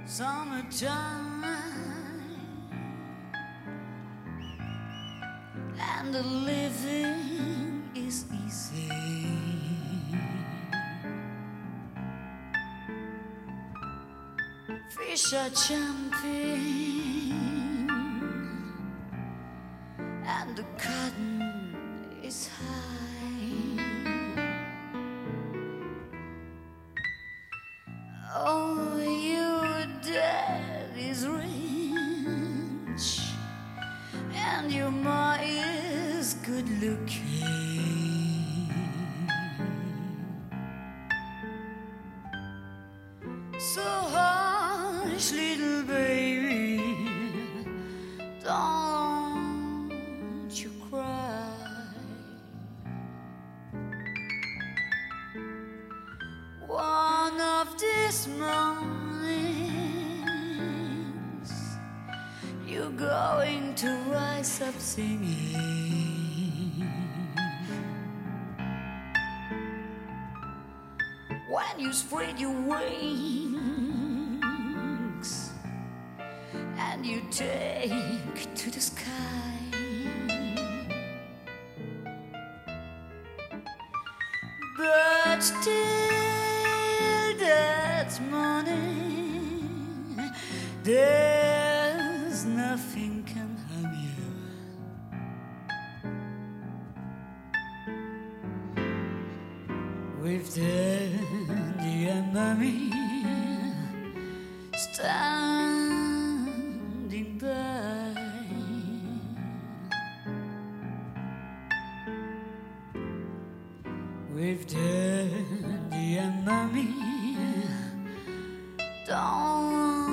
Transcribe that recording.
summertime, and the living is easy. Fish are jumping, and the cotton is high. Oh, your dad is rich, and your ma is good looking. So hush, little baby, don't you cry. One of these mornings you're going to rise up singing. When you spread your wings and you take to the sky, but till that morning there's nothing can harm you. With Daddy and Mommy standing by, with Daddy and Mommy, don't